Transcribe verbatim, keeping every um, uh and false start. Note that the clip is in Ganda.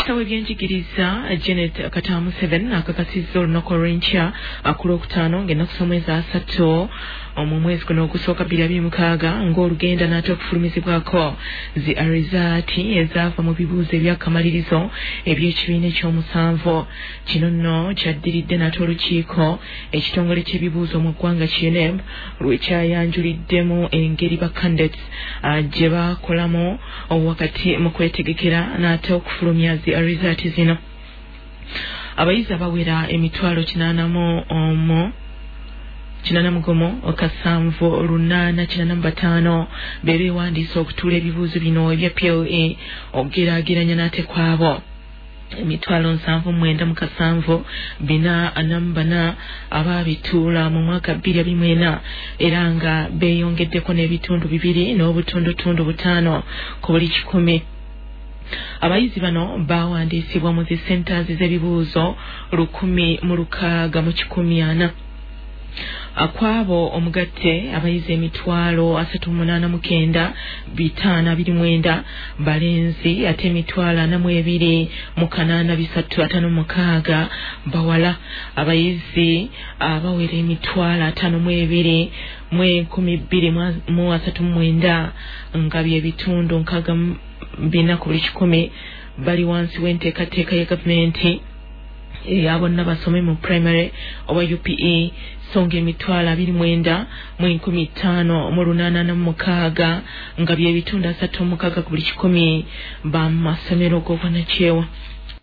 Minisita w'ebyenjigiriza Janet Katamu seven akakasizza olunaku olw'enkya ku Lwokutaano ng'ennaku z'omwezi asatu mu mwezi guno ogusooka bbiri abiri mukaaga ng'olugenda n'ate okufulumizibwako zi arizaati ezaava mu bibuuzo ebyakamalirizo eby'ekibiina ekyomusanvu. Kino nno kyaddiridde n'ate olukiiko ekitongole ky'ebibuuzo mu ggwanga K N M lwe kyayanjuliddemu engeri ba candidates gye baakolamu wakati mu kwetegekera n'ate okufulumya zi arizaati zino. Abayizi abawera emitwalo kinaana mu omu kinana mugomo okasanvu lunaana kinana mu bataano be beewandiisa okutuula ebibuuzo bino ebya P L A okugeraageranya n'ate kwabo emitwalo nsanvu mwenda mu kasanvu bina anamu bana abaabituula mu mwaka bbiri abiri mu ena era nga beeyongeddeko n'ebitundu bibiri n'obutundutundu butaano ku buli kikumi. Abayizi bano baawandiisibwa mu zi centers z'ebibuuzo lukumi mu lukaaga mu kikumi ana. Akwabo omugatte abayizi emitwalo asatu munaana mu kenda bitaano abiri mwenda balenzi ate emitwalo ana mu ebiri mu kanaana bisatu ataano mukaaga bawala. Abayizi abawera emitwalo ataano mu ebiri mu enkumi bbiri mu asatu mu mwenda nga bye bitundu nkaaga bina ku buli kikumi bali wansi w'enteekateeka ya gavumenti eya bonna basome mu primary oba U P E songa emitwalo abiri mwenda mu enkumi ttaano mu lunaana na mukaaga nga bye bitundu asatu mukaaga ku buli kikumi ba masomero g'obwannakyewa.